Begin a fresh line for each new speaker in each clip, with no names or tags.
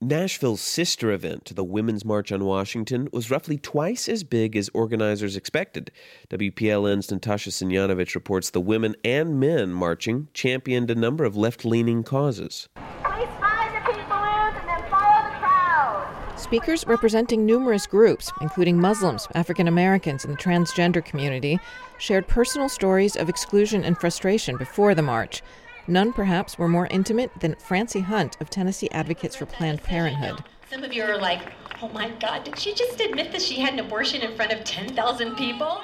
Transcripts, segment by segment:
Nashville's sister event to the Women's March on Washington was roughly twice as big as organizers expected. WPLN's Natasha Simjanovic reports the women and men marching championed a number of left-leaning causes.
Please find the people in and then follow the crowd.
Speakers representing numerous groups, including Muslims, African Americans, and the transgender community, shared personal stories of exclusion and frustration before the march. None, perhaps, were more intimate than Francie Hunt of Tennessee Advocates for Planned Parenthood.
Some of you are like, oh my God, did she just admit that she had an abortion in front of 10,000 people?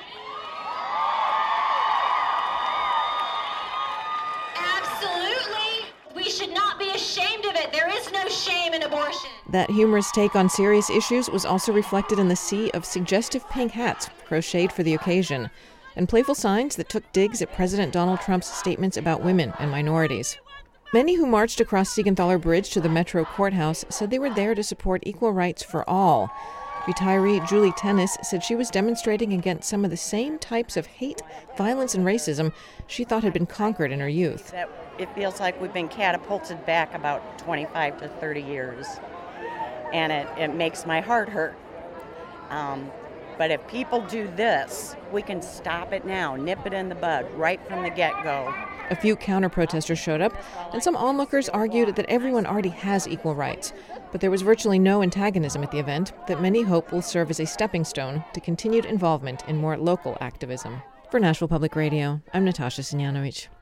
Absolutely. We should not be ashamed of it. There is no shame in abortion.
That humorous take on serious issues was also reflected in the sea of suggestive pink hats crocheted for the occasion, and playful signs that took digs at President Donald Trump's statements about women and minorities. Many who marched across Siegenthaler Bridge to the Metro Courthouse said they were there to support equal rights for all. Retiree Julie Tennis said she was demonstrating against some of the same types of hate, violence, and racism she thought had been conquered in her youth.
It feels like we've been catapulted back about 25 to 30 years, and it makes my heart hurt. But if people do this, we can stop it now, nip it in the bud, right from the get-go.
A few counter-protesters showed up, and some onlookers argued that everyone already has equal rights. But there was virtually no antagonism at the event that many hope will serve as a stepping stone to continued involvement in more local activism. For Nashville Public Radio, I'm Natasha Simjanovic.